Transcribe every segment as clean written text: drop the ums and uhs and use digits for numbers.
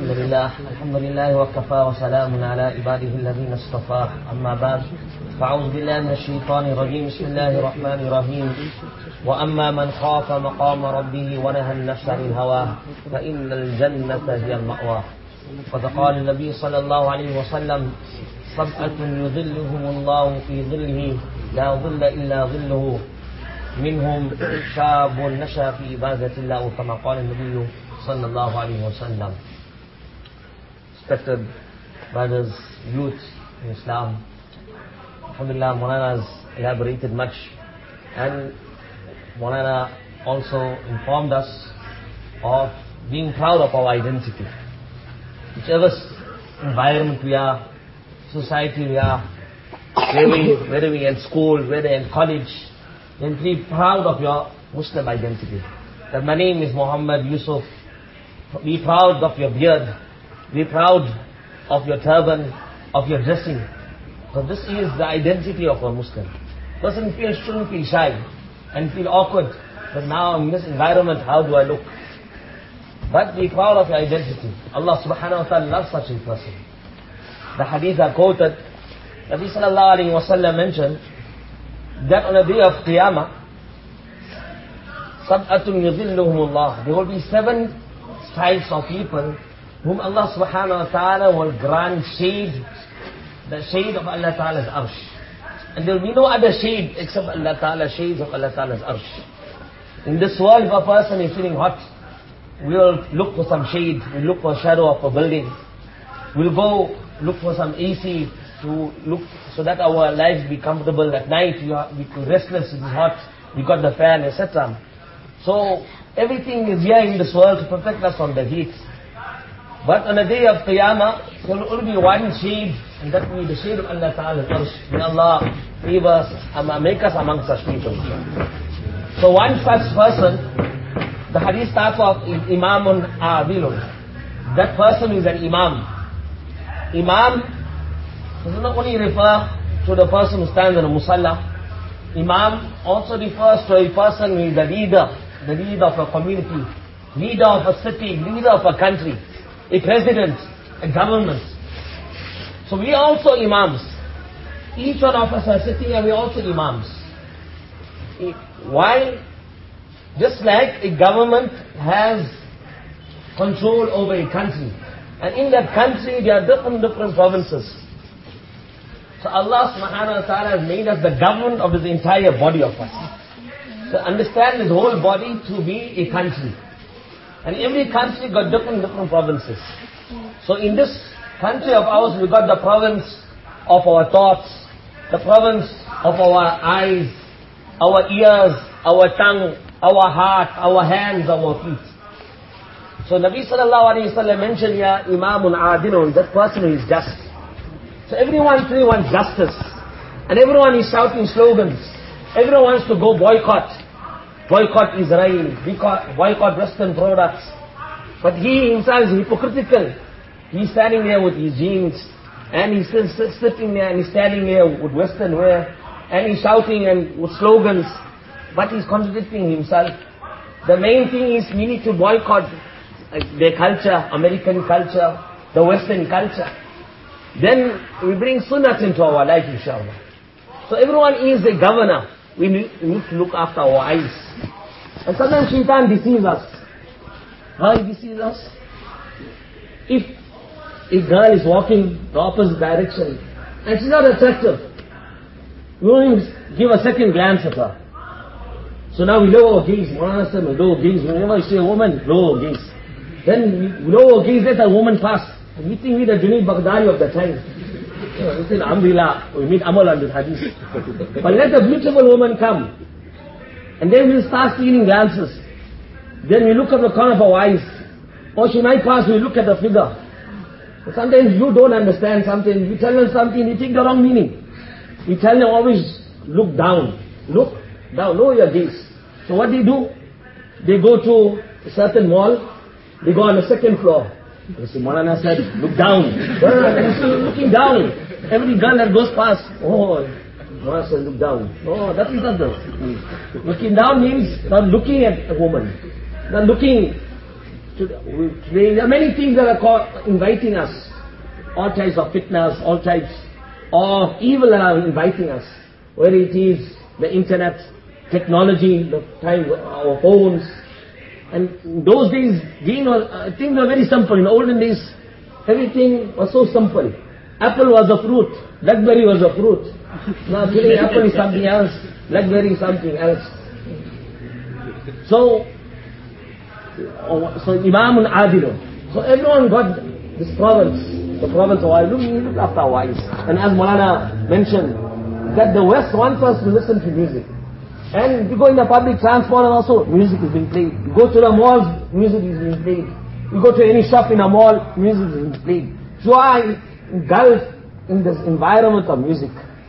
الحمد لله وكفى وسلام على عباده الذين اصطفى أما بعد فأعوذ بالله من الشيطان الرجيم بسم الله الرحمن الرحيم وأما من خاف مقام ربه ونهى النفس عن الهوى فإن الجنة هي المأوى فقال النبي صلى الله عليه وسلم سبعة يظلهم الله في ظله لا ظل إلا ظله منهم شاب نشأ في عبادة الله كما قال النبي صلى الله عليه وسلم. Respected brothers, youth in Islam, Alhamdulillah, Maulana has elaborated much, and Maulana also informed us of being proud of our identity. Whichever environment we are, society we are, whether we are in school, whether in college, then be proud of your Muslim identity. That my name is Muhammad Yusuf. Be proud of your beard. Be proud of your turban, of your dressing. So this is the identity of a Muslim. Person shouldn't feel shy and feel awkward. But now in this environment, how do I look? But be proud of your identity. Allah subhanahu wa ta'ala loves such a person. The hadith are quoted. Nabi sallallahu alayhi wa sallam mentioned that on the day of Qiyamah, Sab'atun yuzilluhumullah, there will be 7 types of people whom Allah subhanahu wa ta'ala will grant shade, the shade of Allah ta'ala's arsh. And there will be no other shade except Allah ta'ala's shades of Allah ta'ala's arsh. In this world, if a person is feeling hot, we'll look for some shade, we'll look for a shadow of a building. We'll go look for some AC to look so that our lives be comfortable. At night we are restless, it is hot, we got the fan, etc. So everything is here in this world to protect us from the heat. But on the day of Qiyamah, there will only be one shade, and that will be the shade of Allah Ta'ala. May Allah leave us, make us among such people. So one such person, the hadith starts off is Imamun Adilun. That person is an Imam. Imam does not only refer to the person who stands in a musalla. Imam also refers to a person who is the leader of a community, leader of a city, leader of a country, a president, a government. So we are also Imams. Each one of us are sitting and we are also Imams. Why? Just like a government has control over a country, and in that country there are different provinces. So Allah subhanahu wa ta'ala has made us the government of the entire body of us. So understand this whole body to be a country. And every country got different provinces. So in this country of ours, we got the province of our thoughts, the province of our eyes, our ears, our tongue, our heart, our hands, our feet. So Nabi sallallahu alayhi wa sallam mentioned here, Imamun Adilun, that person who is just. So everyone today wants justice. And everyone is shouting slogans. Everyone wants to go boycott. Boycott Israel, boycott Western products. But he himself is hypocritical. He's standing there with his jeans, and he's still sitting there, and he's standing there with Western wear, and he's shouting and with slogans, but he's contradicting himself. The main thing is we need to boycott their culture, American culture, the Western culture. Then we bring sunnah into our life, inshallah. So everyone is a governor. We need to look after our eyes. And sometimes shaitan deceives us. How he deceives us? If a girl is walking the opposite direction and she's not attractive, we won't even give a second glance at her. So now we lower our gaze. We lower gaze. Whenever you see a woman, lower gaze. Then we lower our gaze, let a woman pass. And we think we're the Junaid Baghdadi of the time. We say, Alhamdulillah, we meet Amal on this hadith. But let a beautiful woman come. And then we'll start stealing glances. Then we look at the corner of our eyes. Or she might pass, we look at the figure. But sometimes you don't understand something. You tell them something, you take the wrong meaning. We tell them always, look down. Look down, lower your gaze. So what they do? They go to a certain mall. They go on the second floor. You see, Maulana said, look down. They're still looking down. Every girl that goes past, oh, Maulana said, look down. No, that is not the. Looking down means not looking at a woman. Not looking Today there are many things that are inviting us. All types of fitness, all types of evil that are inviting us. Whether it is the internet, technology, the time our phones. And in those days, things were very simple. In the olden days, everything was so simple. Apple was a fruit, Blackberry was a fruit. Now today apple is something else, Blackberry is something else. So Imamun Adilun. So everyone got this province, the province of wives. Look after our wives. And as Maulana mentioned, that the West wants us to listen to music. And if you go in the public transport and also, music is being played. You go to the malls, music is being played. You go to any shop in a mall, music is being played. So I engulf in this environment of music.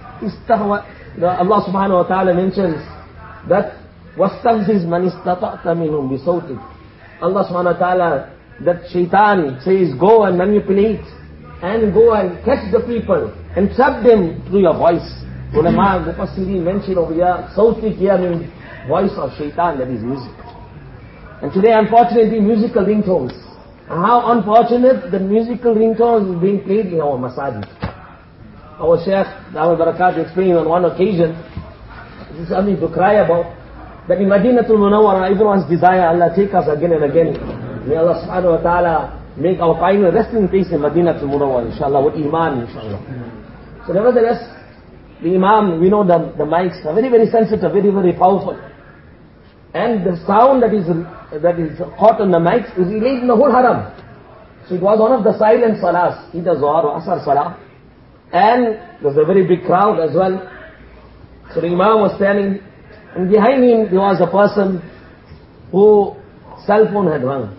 Allah subhanahu wa ta'ala mentions that وَاسْتَغْزِزْ مَنِ اسْتَطَعْتَ مِنْهُمْ بِصَوْتِكَ. Allah subhanahu wa ta'ala, that shaitan says, go and manipulate and go and catch the people and trap them through your voice. Ulama Mufassirin mentioned over here, Sautik here means voice of shaitan, that is music. And today unfortunately musical ringtones. And how unfortunate that musical ringtones is being played in our masajid. Our Shaykh, Dawud Barakat, explained on one occasion, this is something to cry about, that in Madinatul Munawwara, everyone's desire, Allah take us again and again. May Allah subhanahu wa ta'ala make our final resting place in Madinatul Munawwara, inshallah, with Iman, inshallah. So nevertheless, the Imam, we know the mics are very, very sensitive, very, very powerful. And the sound that is caught on the mics is relayed in the whole haram. So it was one of the silent salahs, either Zohar or Asar salah. And there was a very big crowd as well. So the Imam was standing, and behind him there was a person whose cell phone had rung.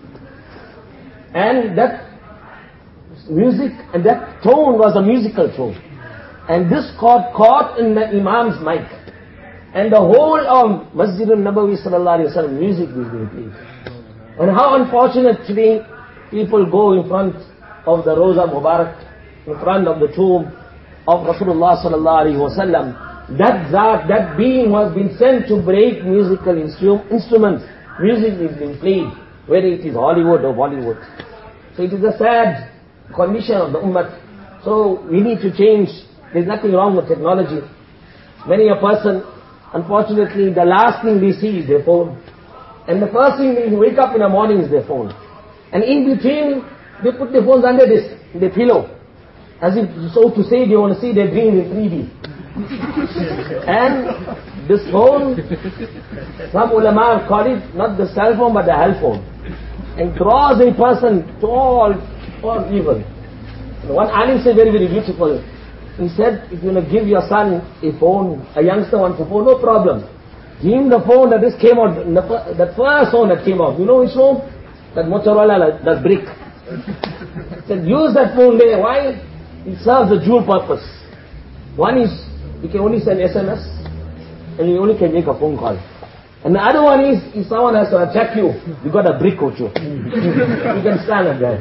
And that music and that tone was a musical tone. And this got caught in the Imam's mic. And the whole of Masjid al-Nabawi sallallahu alayhi wa sallam, music was being played. And how unfortunate today people go in front of the Roza Mubarak, in front of the tomb of Rasulullah sallallahu alayhi wa sallam. That being was been sent to break musical instruments. Music is being played, whether it is Hollywood or Bollywood. So it is a sad condition of the ummah. So we need to change. There's nothing wrong with technology. Many a person, unfortunately, the last thing they see is their phone. And the first thing they wake up in the morning is their phone. And in between, they put their phones under their pillow. As if, so to say, they want to see their dreams in 3D. And this phone, some ulama call it not the cell phone but the hell phone. And draws a person to all evil. One alim said very, very beautiful. He said, if you want to give your son a phone, a youngster wants a phone, no problem. Give him the phone that just came out, that first phone that came out. You know which phone? That Motorola, that brick. He said, use that phone there. Why? It serves a dual purpose. One is, you can only send SMS, and you only can make a phone call. And the other one is, if someone has to attack you, you got a brick with you. You can stand like that.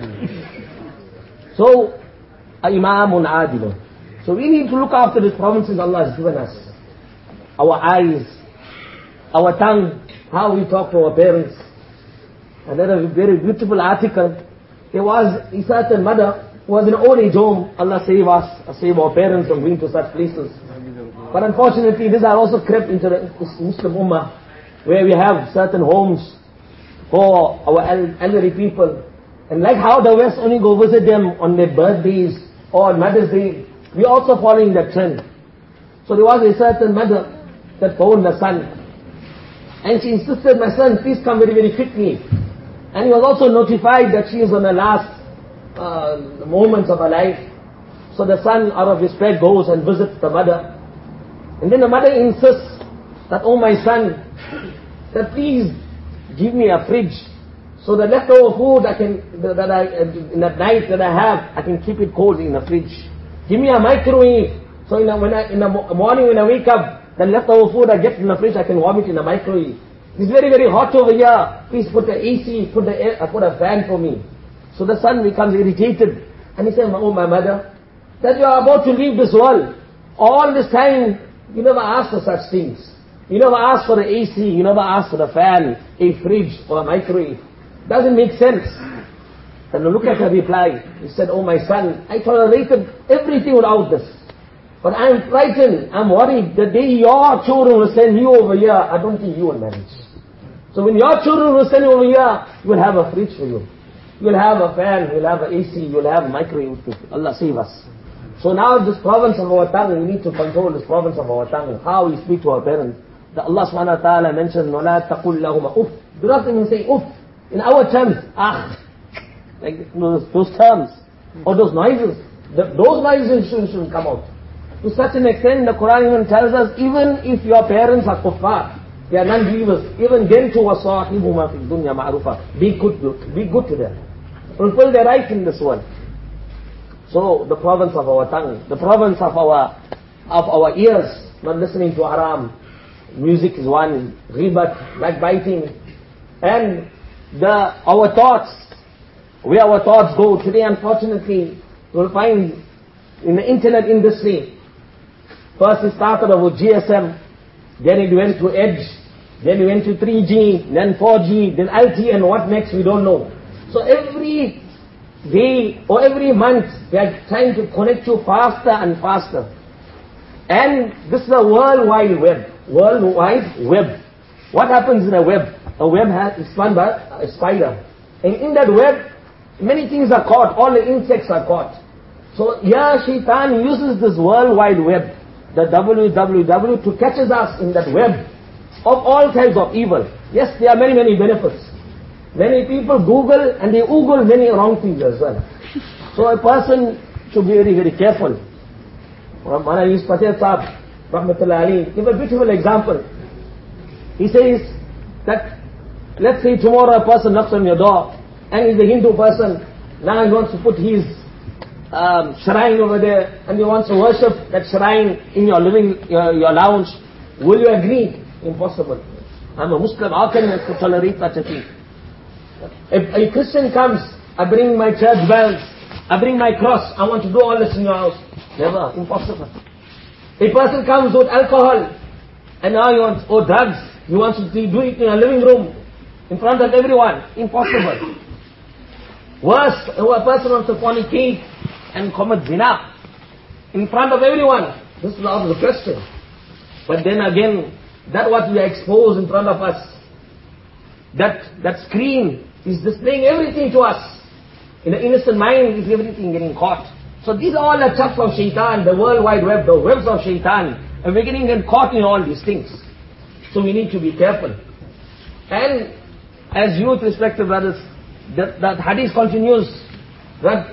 So, Imamun Adilun. So we need to look after the provinces Allah has given us. Our eyes, our tongue, how we talk to our parents. And then a very beautiful article. There was a certain mother who was in an old age home. Allah save us, save our parents from going to such places. But unfortunately, these are also crept into the Muslim Ummah, where we have certain homes for our elderly people. And like how the West only go visit them on their birthdays or on Mother's Day, we are also following that trend. So there was a certain mother that phoned the son. And she insisted, my son, please come very, very quickly. And he was also notified that she is on the last moments of her life. So the son, out of respect, goes and visits the mother. And then the mother insists that, oh my son, that please give me a fridge. So the leftover food in that night that I have, I can keep it cold in the fridge. Give me a microwave. So in the morning when I wake up, the leftover food I get in the fridge, I can warm it in the microwave. It's very, very hot over here. Please put the AC, put a fan for me. So the son becomes irritated. And he says, oh my mother, that you are about to leave this world. All this time, you never asked for such things. You never asked for the AC, you never asked for the fan, a fridge or a microwave. Doesn't make sense. And look at her reply. He said, oh my son, I tolerated everything without this. But I am frightened, I'm worried, the day your children will send you over here, I don't think you will manage. So when your children will send you over here, you will have a fridge for you. You will have a fan, you will have an AC, you will have a microwave. Allah save us. So now this province of our tongue, we need to control this province of our tongue. How we speak to our parents. That Allah subhanahu wa ta'ala mentioned, وَلَا تَقُلْ لَهُمَا uff. Do not even say uff. In our terms, like those terms, or those noises. Those noises shouldn't come out. To such an extent, the Quran even tells us, even if your parents are kuffar, they are non-believers, even then to وَصَاحِبُهُمَا فِي الدُّنْيَا مَعْرُوفًا. Be good to them. Fulfill their right in this world. So the province of our tongue, the province of our ears, not listening to haram. Music is one, ghibat, backbiting, and our thoughts, where our thoughts go. Today, unfortunately, you will find in the internet industry, first it started with GSM, then it went to Edge, then it went to 3G, then 4G, then LTE, and what next we don't know. So every day or every month, they are trying to connect you faster and faster. And this is a World Wide Web. World Wide Web. What happens in a web? A web is spun by a spider. And in that web, many things are caught. All the insects are caught. So here Shaitan uses this World Wide Web, the www, to catch us in that web of all types of evil. Yes, there are many, many benefits. Many people Google and they Google many wrong things as well. So a person should be very, very careful. Maulana Yusuf Patel Sahib, Rahmatullah Ali, give a beautiful example. He says that, let's say tomorrow a person knocks on your door, and he's a Hindu person, now he wants to put his shrine over there, and he wants to worship that shrine in your your lounge. Will you agree? Impossible. I'm a Muslim, how can I tolerate such a thing? If a Christian comes, I bring my church bells, I bring my cross, I want to do all this in your house. Never, impossible. A person comes with alcohol, and now he wants, or drugs, he wants to do it in a living room, in front of everyone. Impossible. Worse, a person wants to fornicate and commit zina, in front of everyone. This is out of the question. But then again, that what we are exposed in front of us, that screen is displaying everything to us. In the innocent mind is everything getting caught. So these are all the traps of Shaitan, the World Wide Web, the webs of Shaitan. And we're getting caught in all these things. So we need to be careful. And as youth, respected brothers, that hadith continues, that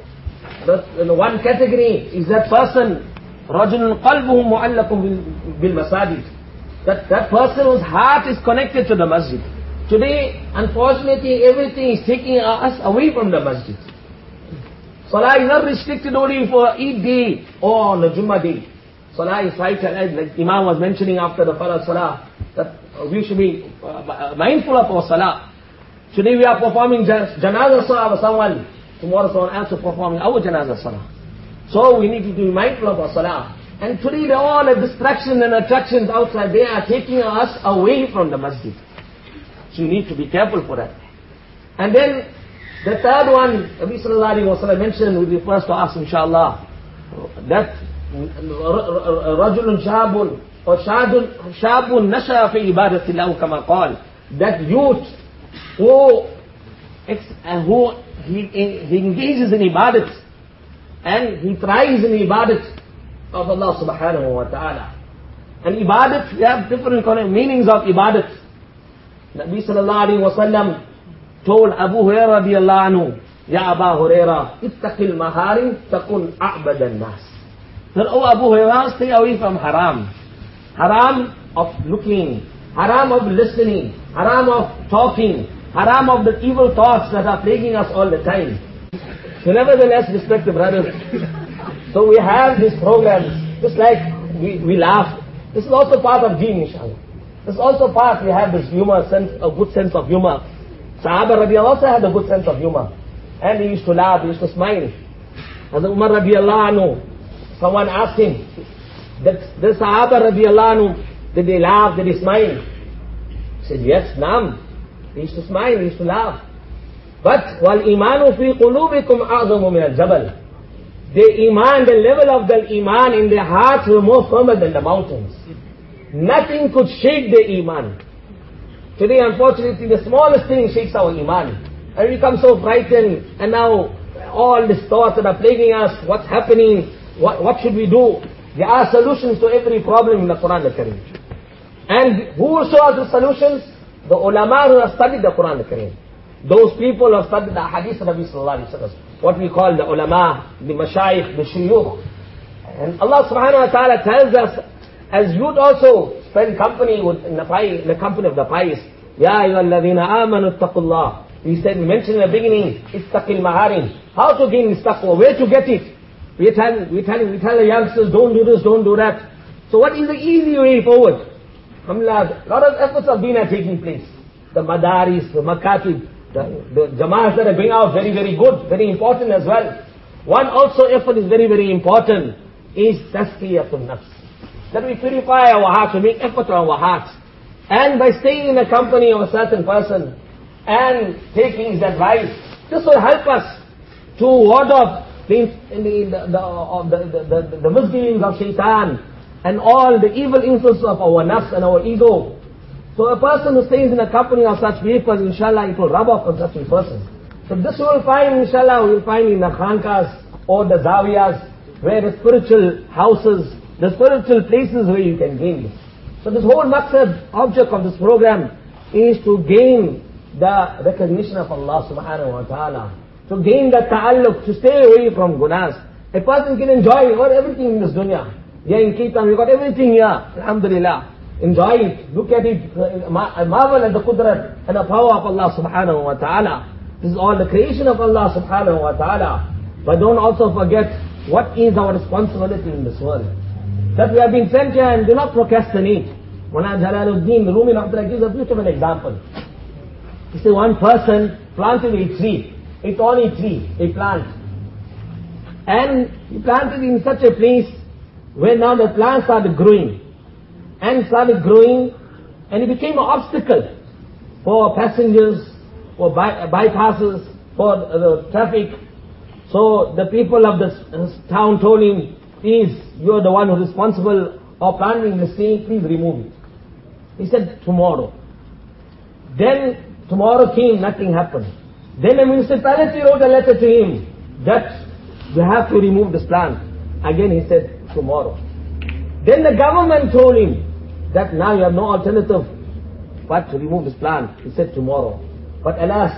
one category is that person, رَجُلٌ قَلْبُهُ مُعَلَّقٌ بِالْمَسَاجِدِ. That person whose heart is connected to the masjid. Today, unfortunately, everything is taking us away from the masjid. Salah is not restricted only for Eid day or on the Jummah day. Salah is right, like Imam was mentioning after the Farad Salah, that we should be mindful of our Salah. Today we are performing Janazah Salah for someone. Tomorrow someone else is performing our Janazah Salah. So we need to be mindful of our Salah. And today all the distractions and attractions outside, they are taking us away from the masjid. So you need to be careful for that. And then the third one, Nabi Sallallahu Alaihi Wasallam mentioned, which refers to us inshallah, that رَجُلٌ شَابٌ or شَابٌ نَشَى فِي إِبَادَةِ اللَّهِ كَمَا قَالَ, that youth who he engages in ibadat and he thrives in ibadat of Allah subhanahu wa ta'ala. And ibadat, we have different meanings of ibadat. Nabi Sallallahu Alaihi Wasallam told Abu Hurairah radiyallahu anhu, Ya Aba Hurairah, ittaqil maharim takun a'badan nas. That, oh Abu Hurairah, stay away from haram. Haram of looking, haram of listening, haram of talking, haram of the evil thoughts that are plaguing us all the time. So nevertheless, respected brothers, so we have these programs, just like we laugh. This is also part of deen, inshallah. This is also part, we have this humor, a good sense of humor. Sahaba radiallahu also had a good sense of humor. And he used to laugh, he used to smile. As Umar radiallahu anhu, someone asked him, the Sahaba radiallahu anhu, did they laugh, did they smile? He said, yes, naam. He used to smile, he used to laugh. But وَالْإِيمَانُ فِي قُلُوبِكُمْ أَعْظَمُ مِنَ الْجَبَلِ. The level of the iman in their hearts were more firmer than the mountains. Nothing could shake the iman. Today, unfortunately, the smallest thing shakes our iman. And we become so frightened, and now all these thoughts that are plaguing us, what's happening, what should we do? There are solutions to every problem in the Quran al-Karim. And who will show us the solutions? The ulama who have studied the Quran al-Karim. Those people who have studied the hadith of Nabi sallallahu alayhi wa sallam. What we call the ulama, the mashayikh, the shuyukh. And Allah subhanahu wa ta'ala tells us, as you'd also spend company in the company of the pious, Ya ayyuhalladhina amanu ittaqullah. We mentioned in the beginning, istaqil maharim. How to gain this taqwa, where to get it. We tell the youngsters, don't do this, don't do that. So what is the easy way forward? Alhamdulillah, a lot of efforts of deen are taking place. The madaris, the makatib, the jama'ahs that are going out, very, very good, very important as well. One also effort is very, very important, is tazkiyatun nafs. That we purify our hearts, we make effort on our hearts. And by staying in the company of a certain person, and taking his advice, this will help us to ward off the misgivings of shaitan, and all the evil influence of our nafs and our ego. So a person who stays in the company of such people, inshallah, it will rub off on such a person. So this you will find, inshallah, we will find in the khankas or the zawiyas, where the spiritual houses, the spiritual places where you can gain this. So this whole maqsad, object of this program, is to gain the recognition of Allah subhanahu wa ta'ala, to gain the ta'alluq, to stay away from gunas. A person can enjoy everything in this dunya. Here in Kirtan, we got everything here, alhamdulillah. Enjoy it, look at it, marvel at the qudrat and the power of Allah subhanahu wa ta'ala. This is all the creation of Allah subhanahu wa ta'ala. But don't also forget what is our responsibility in this world. That we have been sent here, and do not procrastinate. Mullah Jalaluddin Rumi gives a beautiful example. He said one person planted a tree, a thorny tree, a plant. And he planted it in such a place where now the plant started growing. And started growing, and it became an obstacle for passengers, for bypasses, for the traffic. So the people of this town told him, please, you're the one who's responsible of planting the tree, please remove it. He said, tomorrow. Then tomorrow came, nothing happened. Then the municipality wrote a letter to him that you have to remove this plant. Again he said, tomorrow. Then the government told him that now you have no alternative but to remove this plant. He said, tomorrow. But alas,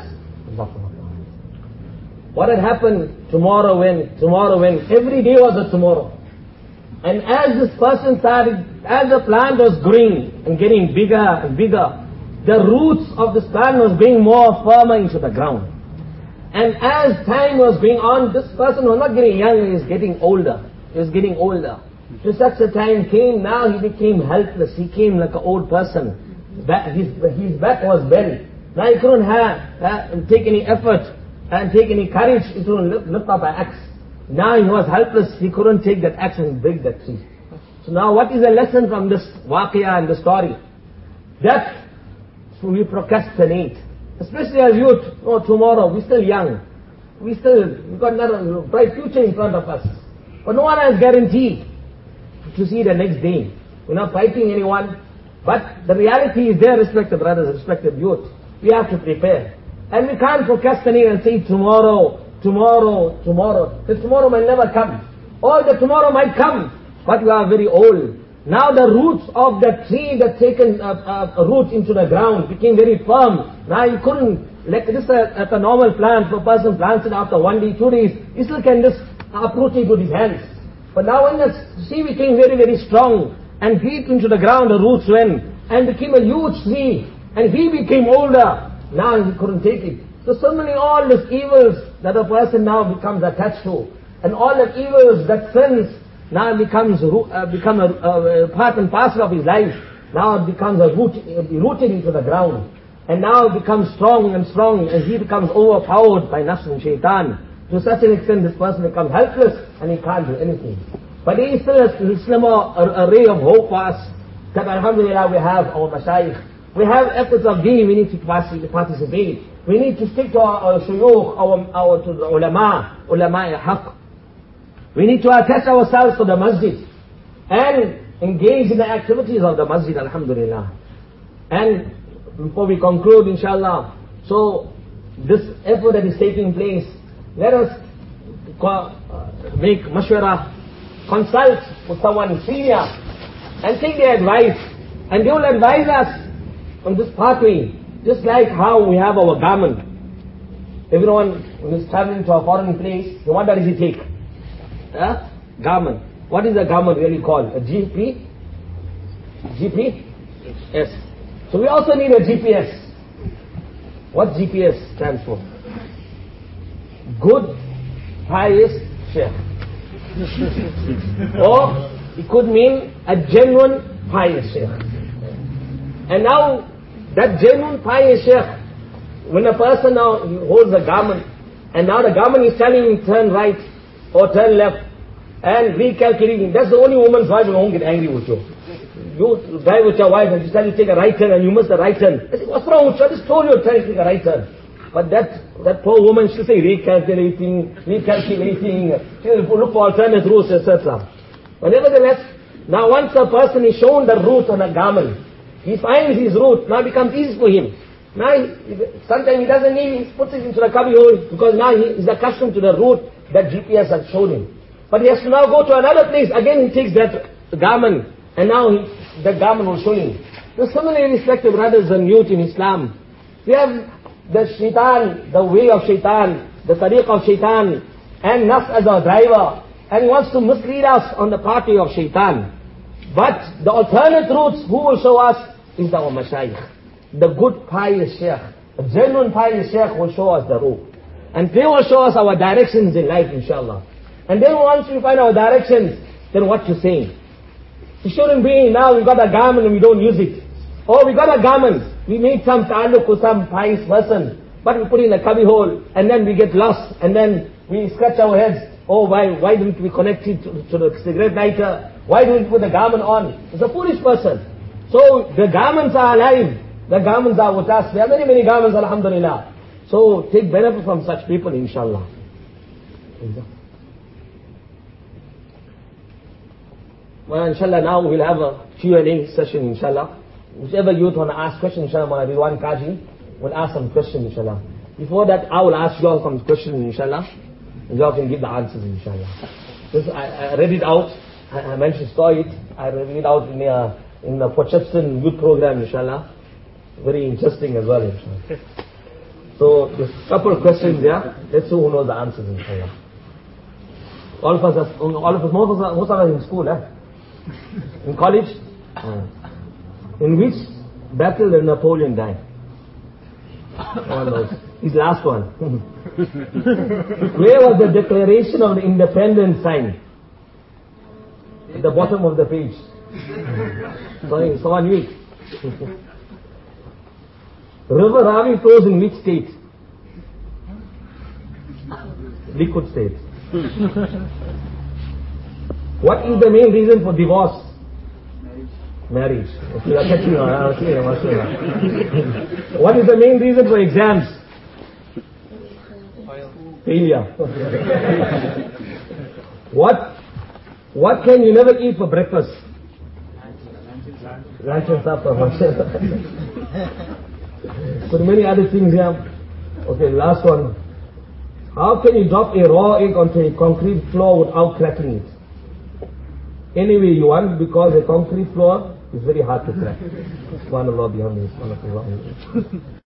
what had happened tomorrow when every day was a tomorrow. And as this person started, as the plant was growing and getting bigger and bigger, the roots of this plant was going more firmer into the ground. And as time was going on, this person was not getting younger, he was getting older. He was getting older. To such a time came, now he became helpless. He came like an old person. His back was bent. Now he couldn't take any effort and take any courage to lift up an axe. Now he was helpless. He couldn't take that axe and break that tree. So now what is the lesson from this waqiyah and the story? That we procrastinate. Especially as youth. Oh, tomorrow, we're still young. We've got another bright future in front of us. But no one has guarantee to see the next day. We're not fighting anyone. But the reality is there, respected brothers, respected youth. We have to prepare. And we can't procrastinate and say tomorrow. Because tomorrow may never come. Or the tomorrow might come, but we are very old. Now the roots of the tree that taken a root into the ground became very firm. Now you couldn't, like this at a normal plant, if a person plants it after 1 day, 2 days, he still can just uproot it with his hands. But now when the tree became very, very strong and deep into the ground, the roots went and became a huge tree, and he became older, now he couldn't take it. So suddenly all these evils that a person now becomes attached to, and all the evils that sins now become a part and parcel of his life. Now it becomes rooted into the ground. And now it becomes strong and strong, and he becomes overpowered by nafs and shaitan. To such an extent this person becomes helpless and he can't do anything. But there is still a ray of hope for us, that alhamdulillah we have our mashayikh. We have efforts of deen, we need to participate. We need to stick to our shuyukh, to the ulama al-haq. We need to attach ourselves to the masjid and engage in the activities of the masjid, alhamdulillah. And before we conclude, inshallah, so this effort that is taking place, let us make mashwara, consult with someone senior and take their advice, and they will advise us on this pathway, just like how we have our garment. Everyone who is traveling to a foreign place, what does he take? Garment. What is a garment really called? A GPS? So we also need a GPS. What GPS stands for? Good, pious sheikh. Or it could mean a genuine pious sheikh. And now that genuine pious sheikh, when a person now holds a garment, and now the garment is telling him turn right or turn left, and recalculating, that's the only woman's wife who won't get angry with you. You drive with your wife and she tells you take a right turn and you miss the right turn. I say, what's wrong with you? I just told you to take a right turn. But that poor woman, she'll say recalculating, she'll look for alternate routes, etc. But nevertheless, now once a person is shown the route on a garment, he finds his route, now it becomes easy for him. Now, sometimes he doesn't need, he puts it into the cubby hole, because now he is accustomed to the route that GPS has shown him. But he has to now go to another place, again he takes that garment, and now that garment will show him. So similarly, respected brothers and youth in Islam, we have the shaitan, the way of shaitan, the tariq of shaitan, and nafs as our driver, and he wants to mislead us on the pathway of shaitan. But the alternate routes, who will show us, is our mashayikh. The good pious sheikh, a genuine pious sheikh will show us the route. And they will show us our directions in life, inshallah. And then once we find our directions, then what to say? It shouldn't be, now we got a garment and we don't use it. Or we got a garment, we made some ta'alluq with some pious person, but we put it in a cubby hole, and then we get lost, and then we scratch our heads. Oh, why didn't we connect it to the cigarette lighter? Why didn't we put the garment on? It's a foolish person. So the garments are alive. The garments are with us. There are many, many garments, alhamdulillah. So take benefit from such people, inshallah. Well, inshallah, now we'll have a Q&A session, inshallah. Whichever youth want to ask questions, inshallah, Ridwan Kaji will ask some questions, inshallah. Before that, I will ask you all some questions, inshallah. And you all can give the answers, inshallah. I read it out. I mentioned story it. I read it out in the Porchepson youth program, inshallah. Very interesting as well, inshallah. So, there's a couple of questions there. Let's see who knows the answers, inshallah. All of us, most of us in school, in college. In which battle did Napoleon die? One knows. His last one. Where was the Declaration of the Independence signed? At the bottom of the page. Sorry, someone weak. River Ravi flows in which state? Liquid state. What is the main reason for divorce? Marriage. What is the main reason for exams? Failure. What can you never eat for breakfast? Lunch and supper. But many other things here. Okay, last one. How can you drop a raw egg onto a concrete floor without cracking it? Any way you want, because a concrete floor is very hard to crack. Subhanallah, bihamdihi, subhanallah.